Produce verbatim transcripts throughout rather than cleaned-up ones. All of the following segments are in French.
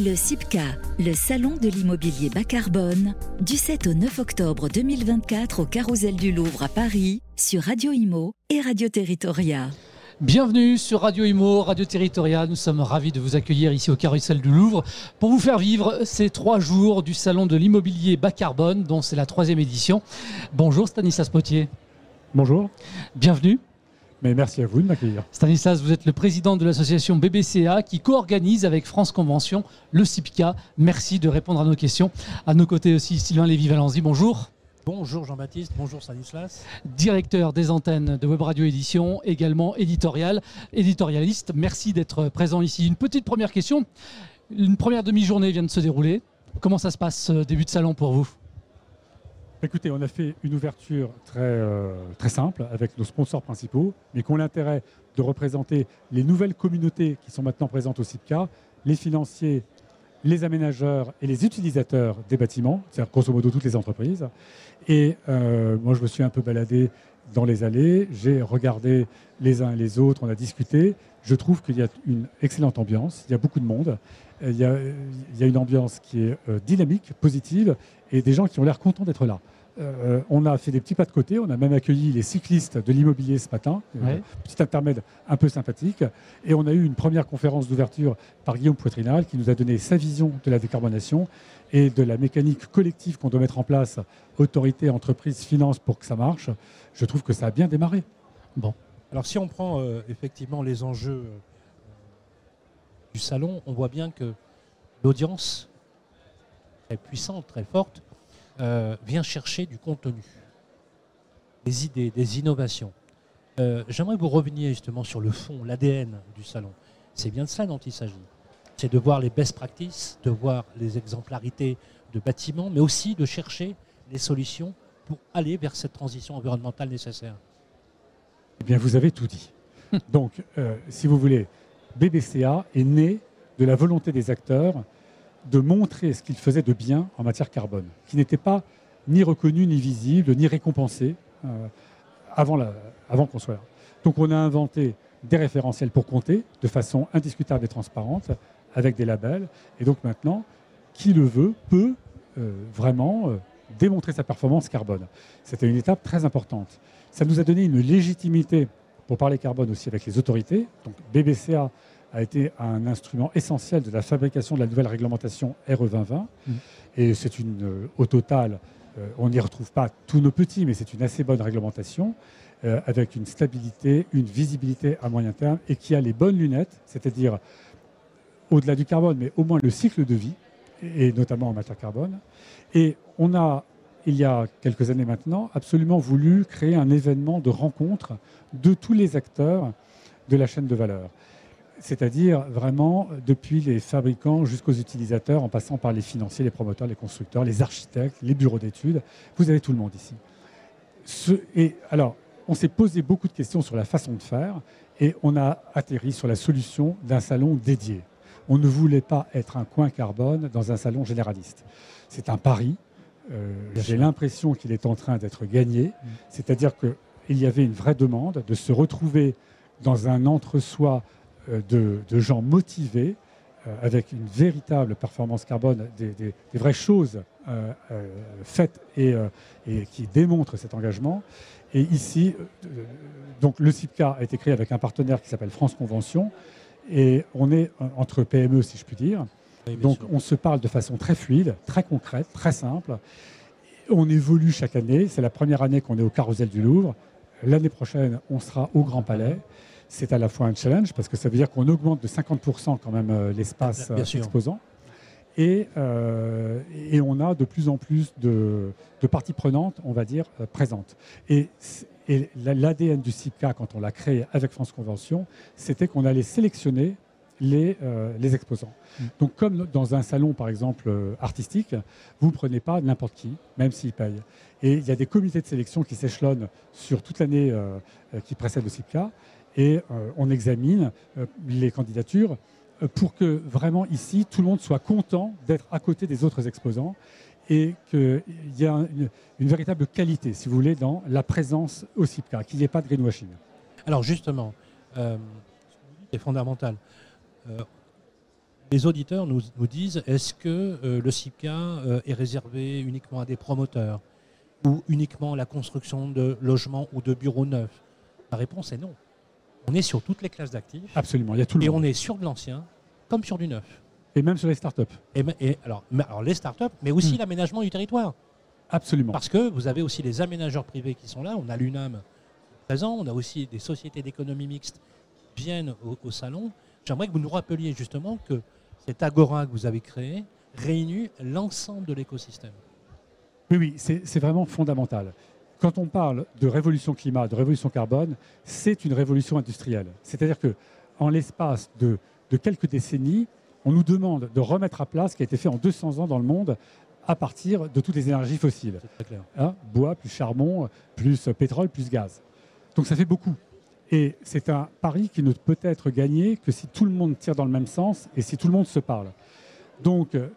Le CIPCA, le salon de l'immobilier bas carbone, du sept au neuf octobre deux mille vingt-quatre au Carrousel du Louvre à Paris, sur Radio Imo et Radio Territoria. Bienvenue sur Radio Imo, Radio Territoria. Nous sommes ravis de vous accueillir ici au Carrousel du Louvre pour vous faire vivre ces trois jours du salon de l'immobilier bas carbone, dont c'est la troisième édition. Bonjour Stanislas Potier. Bonjour. Bienvenue. Mais merci à vous de m'accueillir. Stanislas, vous êtes le président de l'association B B C A qui co-organise avec France Convention le CIPCA. Merci de répondre à nos questions. À nos côtés aussi Sylvain Lévy-Valenzy. Bonjour. Bonjour Jean-Baptiste, bonjour Stanislas. Directeur des antennes de Web Radio Édition, également éditorial, éditorialiste. Merci d'être présent ici. Une petite première question. Une première demi-journée vient de se dérouler. Comment ça se passe, ce début de salon pour vous ? Écoutez, on a fait une ouverture très, euh, très simple avec nos sponsors principaux, mais qui ont l'intérêt de représenter les nouvelles communautés qui sont maintenant présentes au CIPCA, les financiers, les aménageurs et les utilisateurs des bâtiments, c'est-à-dire grosso modo toutes les entreprises. Et euh, moi, je me suis un peu baladé dans les allées, j'ai regardé les uns et les autres, on a discuté. Je trouve qu'il y a une excellente ambiance, il y a beaucoup de monde, il y a, il y a une ambiance qui est euh, dynamique, positive, et des gens qui ont l'air contents d'être là. Euh, on a fait des petits pas de côté, on a même accueilli les cyclistes de l'immobilier ce matin, ouais. euh, petit intermède un peu sympathique, et on a eu une première conférence d'ouverture par Guillaume Poitrinal qui nous a donné sa vision de la décarbonation et de la mécanique collective qu'on doit mettre en place, autorité, entreprise, finance, pour que ça marche. Je trouve que ça a bien démarré. Bon. Alors si on prend euh, effectivement les enjeux euh, du salon, on voit bien que l'audience très puissante, très forte, Euh, vient chercher du contenu, des idées, des innovations. Euh, j'aimerais que vous reveniez justement sur le fond, l'A D N du salon. C'est bien de cela dont il s'agit. C'est de voir les best practices, de voir les exemplarités de bâtiments, mais aussi de chercher les solutions pour aller vers cette transition environnementale nécessaire. Eh bien, vous avez tout dit. Donc, euh, si vous voulez, B B C A est né de la volonté des acteurs de montrer ce qu'ils faisaient de bien en matière carbone, qui n'était pas ni reconnu, ni visible, ni récompensé euh, avant, la, avant qu'on soit là. Donc on a inventé des référentiels pour compter de façon indiscutable et transparente, avec des labels. Et donc maintenant, qui le veut peut euh, vraiment euh, démontrer sa performance carbone. C'était une étape très importante. Ça nous a donné une légitimité pour parler carbone aussi avec les autorités. Donc B B C A a été un instrument essentiel de la fabrication de la nouvelle réglementation R E vingt vingt. Mmh. Et c'est une, euh, au total, euh, on n'y retrouve pas tous nos petits, mais c'est une assez bonne réglementation, euh, avec une stabilité, une visibilité à moyen terme, et qui a les bonnes lunettes, c'est-à-dire au-delà du carbone, mais au moins le cycle de vie, et, et notamment en matière carbone. Et on a, il y a quelques années maintenant, absolument voulu créer un événement de rencontre de tous les acteurs de la chaîne de valeur. C'est-à-dire vraiment depuis les fabricants jusqu'aux utilisateurs, en passant par les financiers, les promoteurs, les constructeurs, les architectes, les bureaux d'études. Vous avez tout le monde ici. Ce, et alors, on s'est posé beaucoup de questions sur la façon de faire et on a atterri sur la solution d'un salon dédié. On ne voulait pas être un coin carbone dans un salon généraliste. C'est un pari. Euh, j'ai l'impression qu'il est en train d'être gagné. Mmh. C'est-à-dire qu'il y avait une vraie demande de se retrouver dans un entre-soi De, de gens motivés, euh, avec une véritable performance carbone, des, des, des vraies choses euh, euh, faites et, euh, et qui démontrent cet engagement. Et ici, euh, donc le CIPCA a été créé avec un partenaire qui s'appelle France Convention, et on est entre P M E, si je puis dire. Oui, donc sûr. On se parle de façon très fluide, très concrète, très simple. On évolue chaque année. C'est la première année qu'on est au Carrousel du Louvre. L'année prochaine, on sera au Grand Palais. C'est à la fois un challenge parce que ça veut dire qu'on augmente de cinquante pour cent quand même euh, l'espace euh, exposant. Et, euh, et on a de plus en plus de, de parties prenantes, on va dire, euh, présentes. Et, et l'A D N du CIPCA, quand on l'a créé avec France Convention, c'était qu'on allait sélectionner les, euh, les exposants. Mmh. Donc comme dans un salon, par exemple, euh, artistique, vous ne prenez pas n'importe qui, même s'il paye. Et il y a des comités de sélection qui s'échelonnent sur toute l'année euh, qui précède le CIPCA. Et euh, on examine euh, les candidatures euh, pour que vraiment ici, tout le monde soit content d'être à côté des autres exposants et qu'il y a une, une véritable qualité, si vous voulez, dans la présence au CIPCA, qu'il n'y ait pas de greenwashing. Alors justement, euh, c'est fondamental. Euh, les auditeurs nous, nous disent, est-ce que euh, le SIPCA euh, est réservé uniquement à des promoteurs ou uniquement à la construction de logements ou de bureaux neufs? La réponse est non. On est sur toutes les classes d'actifs. Absolument, il y a tout le et monde. on est sur de l'ancien comme sur du neuf. Et même sur les startups. Et, et alors, mais, alors les startups, mais aussi Mmh. l'aménagement du territoire. Absolument. Parce que vous avez aussi les aménageurs privés qui sont là. On a l'U N A M présent, on a aussi des sociétés d'économie mixte qui viennent au, au salon. J'aimerais que vous nous rappeliez justement que cette agora que vous avez créée réunit l'ensemble de l'écosystème. Oui, oui, c'est c'est vraiment fondamental. Quand on parle de révolution climat, de révolution carbone, c'est une révolution industrielle. C'est-à-dire qu'en l'espace de, de quelques décennies, on nous demande de remettre à plat ce qui a été fait en deux cents ans dans le monde à partir de toutes les énergies fossiles. C'est très clair. Hein, bois, plus charbon, plus pétrole, plus gaz. Donc ça fait beaucoup. Et c'est un pari qui ne peut être gagné que si tout le monde tire dans le même sens et si tout le monde se parle. Donc, euh,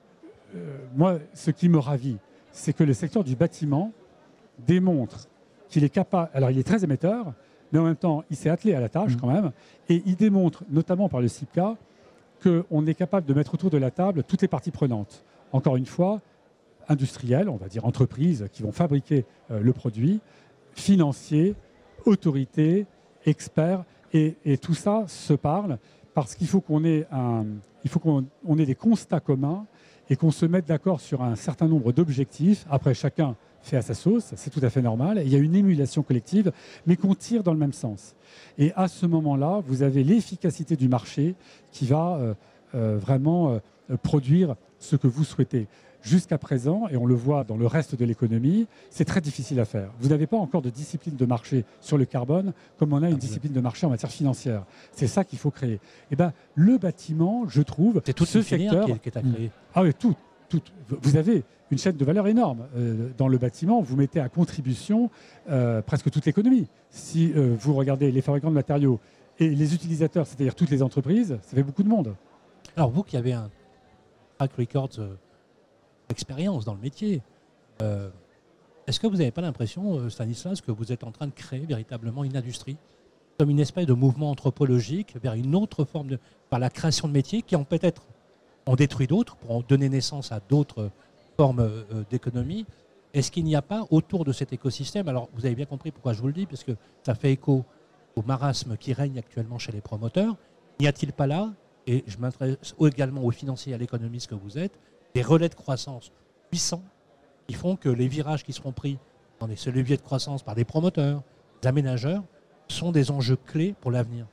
moi, ce qui me ravit, c'est que le secteur du bâtiment démontre qu'il est capable... Alors, il est très émetteur, mais en même temps, il s'est attelé à la tâche Mmh. quand même. Et il démontre, notamment par le SIPCA, qu'on est capable de mettre autour de la table toutes les parties prenantes. Encore une fois, industrielles, on va dire entreprises qui vont fabriquer euh, le produit, financiers, autorités, experts, et, et tout ça se parle parce qu'il faut qu'on ait, un, il faut qu'on on ait des constats communs et qu'on se mette d'accord sur un certain nombre d'objectifs. Après, chacun fait à sa sauce, c'est tout à fait normal. Il y a une émulation collective, mais qu'on tire dans le même sens. Et à ce moment-là, vous avez l'efficacité du marché qui va euh, euh, vraiment euh, produire ce que vous souhaitez. Jusqu'à présent, et on le voit dans le reste de l'économie, c'est très difficile à faire. Vous n'avez pas encore de discipline de marché sur le carbone comme on a une discipline de marché en matière financière. C'est ça qu'il faut créer. Et ben, le bâtiment, je trouve, C'est toute ce une filière secteur... qui est, qui est à créer. Ah oui, tout, tout. Vous avez une chaîne de valeur énorme. Euh, dans le bâtiment, vous mettez à contribution euh, presque toute l'économie. Si euh, vous regardez les fabricants de matériaux et les utilisateurs, c'est-à-dire toutes les entreprises, ça fait beaucoup de monde. Alors vous qui avez un track record euh, d'expérience dans le métier, euh, est-ce que vous n'avez pas l'impression, euh, Stanislas, que vous êtes en train de créer véritablement une industrie, comme une espèce de mouvement anthropologique vers une autre forme de, par la création de métiers qui ont peut-être en détruit d'autres pour en donner naissance à d'autres formes euh, d'économie. Est-ce qu'il n'y a pas autour de cet écosystème, alors vous avez bien compris pourquoi je vous le dis, parce que ça fait écho au marasme qui règne actuellement chez les promoteurs, n'y a-t-il pas là, et je m'intéresse également aux financiers et à l'économiste que vous êtes, des relais de croissance puissants qui font que les virages qui seront pris dans ce levier de croissance par des promoteurs, des aménageurs, sont des enjeux clés pour l'avenir?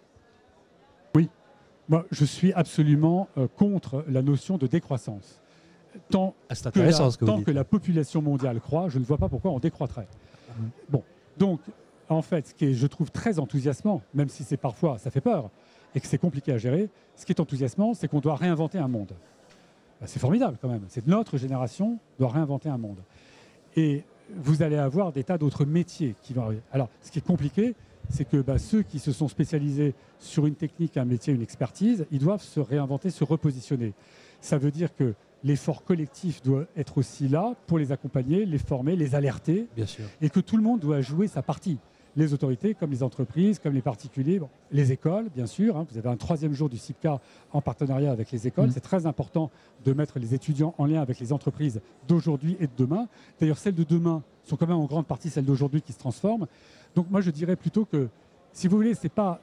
Moi, je suis absolument euh, contre la notion de décroissance. Tant, Ah, c'est que la, intéressant ce que vous tant dites. que la population mondiale croît, je ne vois pas pourquoi on décroîtrait. Mhm. Bon, donc, en fait, ce qui est, je trouve, très enthousiasmant, même si c'est parfois, ça fait peur, et que c'est compliqué à gérer, ce qui est enthousiasmant, c'est qu'on doit réinventer un monde. Ben, c'est formidable quand même. C'est notre génération doit réinventer un monde. Et vous allez avoir des tas d'autres métiers qui vont arriver. Alors, ce qui est compliqué, c'est que bah, ceux qui se sont spécialisés sur une technique, un métier, une expertise, ils doivent se réinventer, se repositionner. Ça veut dire que l'effort collectif doit être aussi là pour les accompagner, les former, les alerter, Bien sûr. et que tout le monde doit jouer sa partie. Les autorités, comme les entreprises, comme les particuliers, bon, les écoles, bien sûr. Hein, vous avez un troisième jour du SIPCA en partenariat avec les écoles. Mmh. C'est très important de mettre les étudiants en lien avec les entreprises d'aujourd'hui et de demain. D'ailleurs, celles de demain sont quand même en grande partie celles d'aujourd'hui qui se transforment. Donc moi, je dirais plutôt que, si vous voulez, c'est pas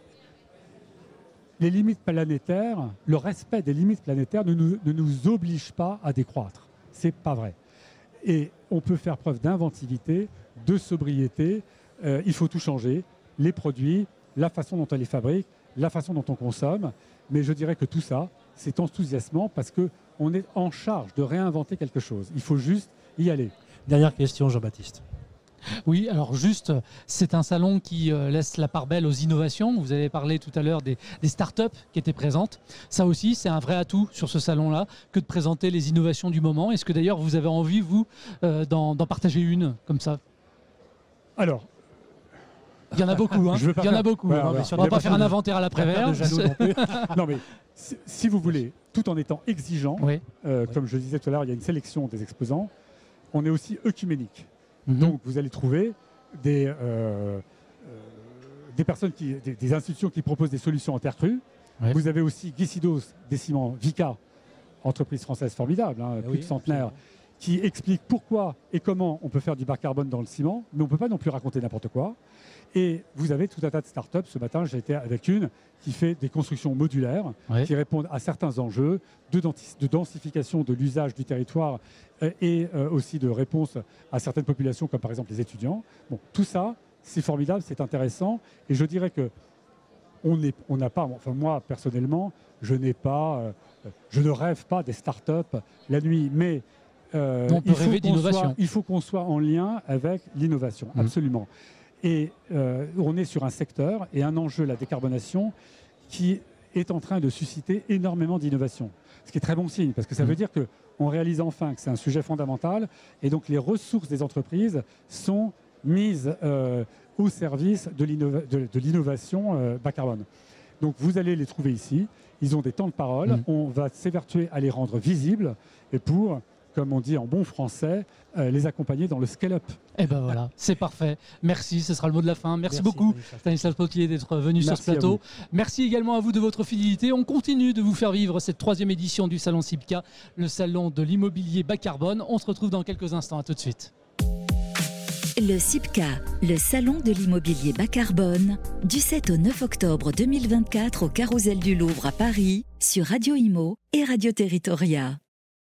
les limites planétaires, le respect des limites planétaires ne nous, ne nous oblige pas à décroître. C'est pas vrai. Et on peut faire preuve d'inventivité, de sobriété. Euh, il faut tout changer, les produits, la façon dont on les fabrique, la façon dont on consomme. Mais je dirais que tout ça, c'est enthousiasmant parce qu'on est en charge de réinventer quelque chose. Il faut juste y aller. Dernière question, Jean-Baptiste. Oui, alors juste, c'est un salon qui euh, laisse la part belle aux innovations. Vous avez parlé tout à l'heure des, des startups qui étaient présentes. Ça aussi, c'est un vrai atout sur ce salon-là que de présenter les innovations du moment. Est-ce que d'ailleurs, vous avez envie, vous, euh, d'en, d'en partager une comme ça? Alors, il y en a beaucoup, hein. Je veux pas Il y en a faire- beaucoup. Voilà, hein. voilà. On ne va pas faire un inventaire à Pas faire l'après-vert. de jaloux non plus. non mais si, si vous voulez, tout en étant exigeant, Oui. euh, Oui. comme je le disais tout à l'heure, il y a une sélection des exposants, on est aussi œcuménique. Mhm. Donc vous allez trouver des, euh, euh, des personnes, qui, des, des institutions qui proposent des solutions en terre crue. Ouais. Vous avez aussi Guissidos, des ciments Vica, entreprise française formidable, hein, Ah plus oui, de centenaire, absolument. qui explique pourquoi et comment on peut faire du bas carbone dans le ciment, mais on ne peut pas non plus raconter n'importe quoi. Et vous avez tout un tas de startups. Ce matin, j'ai été avec une qui fait des constructions modulaires, Ouais. qui répondent à certains enjeux de, denti- de densification de l'usage du territoire euh, et euh, aussi de réponse à certaines populations, comme par exemple les étudiants. Bon, tout ça, c'est formidable, c'est intéressant. Et je dirais que on n'est- on n'a pas, enfin moi personnellement, je n'ai pas, euh, je ne rêve pas des startups la nuit, mais euh, On peut il faut rêver qu'on d'innovation. soit- il faut qu'on soit en lien avec l'innovation, Mhm. absolument. Et euh, on est sur un secteur et un enjeu, la décarbonation, qui est en train de susciter énormément d'innovation. Ce qui est très bon signe, parce que ça Mhm. veut dire qu'on réalise enfin que c'est un sujet fondamental, et donc les ressources des entreprises sont mises euh, au service de l'innova- de- de l'innovation euh, bas carbone. Donc vous allez les trouver ici, ils ont des temps de parole, Mhm. on va s'évertuer à les rendre visibles, et pour, comme on dit en bon français, euh, les accompagner dans le scale-up. Et ben voilà, c'est parfait. Merci, ce sera le mot de la fin. Merci, Merci, beaucoup Stanislas. Stanislas Potier d'être venu sur Merci ce à plateau. vous. Merci également à vous de votre fidélité. On continue de vous faire vivre cette troisième édition du Salon SIPCA, le salon de l'immobilier bas carbone. On se retrouve dans quelques instants. À tout de suite. Le SIPCA, le salon de l'immobilier bas carbone, du sept au neuf octobre deux mille vingt-quatre au Carrousel du Louvre à Paris, sur Radio Imo et Radio Territoria.